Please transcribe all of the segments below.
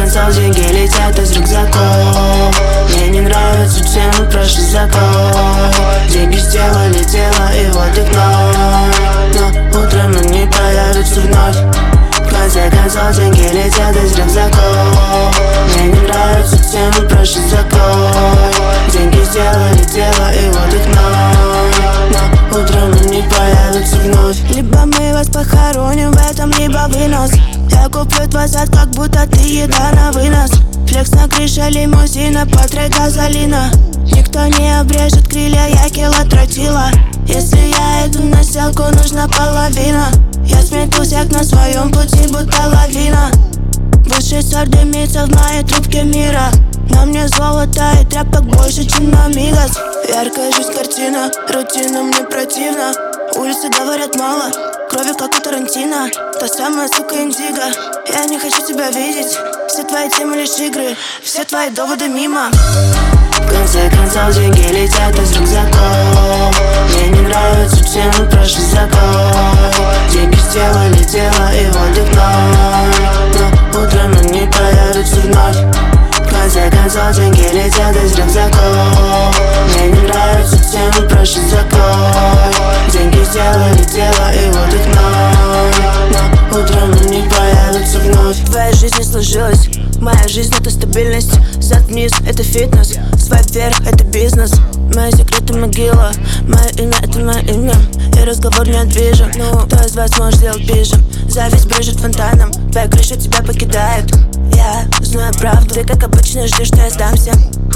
концов деньги летят из рюкзаков. Мне не нравится, чем прошлый закон. Деньги сделали дело, и вот их ноль. Но утром они появятся вновь. В конце концов деньги летят из рюкзаков. Мне не нравится, чем прошлый закон. Деньги сделали дело, и вот их ноль. Но утром они появятся вновь. Либо мы вас похороним в этом, либо вынос. Я куплю твой зад, как будто ты еда на вынос. Флекс на крыше лимузина, по 3 газолина. Никто не обрежет крылья, я кило тротила. Если я иду на селку, нужна половина. Я смету всех на своем пути, будто лавина. Высший сорт дымится в моей трубке мира. На мне золото и тряпок больше, чем на Мигас. Яркая жизнь картина, рутина мне противна. Улицы говорят мало, крови как у Тарантино. Та самая сука Индиго, я не хочу тебя видеть. Все твои темы лишь игры, все твои доводы мимо. В конце концов деньги летят из рюкзаков. Мне не нравится, чем прошлый закон. Деньги сделали дело, и вот их ноль. Но утром они появятся вновь. В конце концов деньги летят из рюкзаков. Мне не нравится, чем прошлый закон. Деньги сделали дело, и вот их ноль. Но утром они появятся вновь. Твоя жизнь не сложилась, моя жизнь это стабильность. Зад вниз это фитнес, свайп вверх это бизнес. Мои секреты могила, мое имя это мое имя. И разговор не движем, ну кто из вас может сделать пижем? Зависть брызжет фонтаном, твоя крыша тебя покидает. Я знаю правду, ты как обычно ждешь, что я сдамся.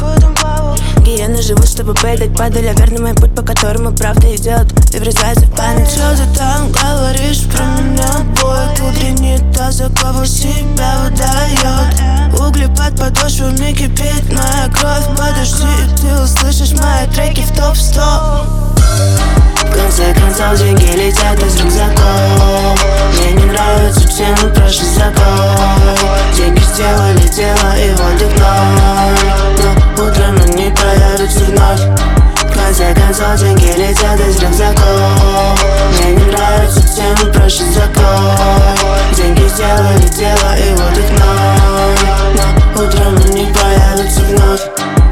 Гиены живут, чтобы пэдать, падали верный мой путь, по которому правда идет и врезается в память. Что ты там говоришь про меня? Бой утренний таз, за кого себя выдает. Угли под подошвами кипит моя кровь. Подожди, и ты услышишь мои треки в топ-100. В конце концов деньги летят из рюкзаков. Мне не нравится, чем прошлый закон. Деньги сделали дело, и вот их ноль. Но утром они появятся вновь. В конце концов деньги летят из рюкзаков. Мне не нравится, чем прошлый закон. Деньги сделали дело, и вот их ноль. Но утром они появятся вновь.